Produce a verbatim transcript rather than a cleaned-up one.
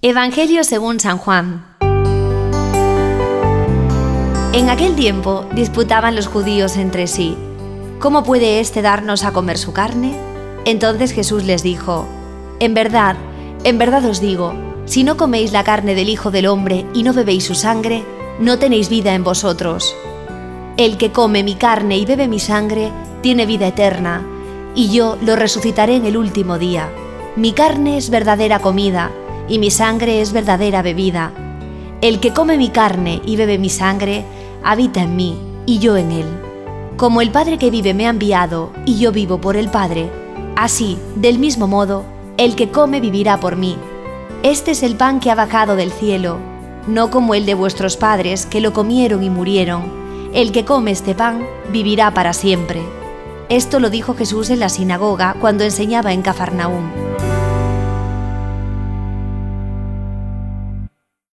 Evangelio según San Juan. En aquel tiempo disputaban los judíos entre sí: ¿cómo puede éste darnos a comer su carne? Entonces Jesús les dijo: En verdad, en verdad os digo, si no coméis la carne del Hijo del Hombre y no bebéis su sangre, no tenéis vida en vosotros. El que come mi carne y bebe mi sangre tiene vida eterna, y yo lo resucitaré en el último día. Mi carne es verdadera comida, y mi sangre es verdadera bebida. El que come mi carne y bebe mi sangre, habita en mí, y yo en él. Como el Padre que vive me ha enviado, y yo vivo por el Padre, así, del mismo modo, el que come vivirá por mí. Este es el pan que ha bajado del cielo, no como el de vuestros padres, que lo comieron y murieron. El que come este pan vivirá para siempre. Esto lo dijo Jesús en la sinagoga cuando enseñaba en Cafarnaúm.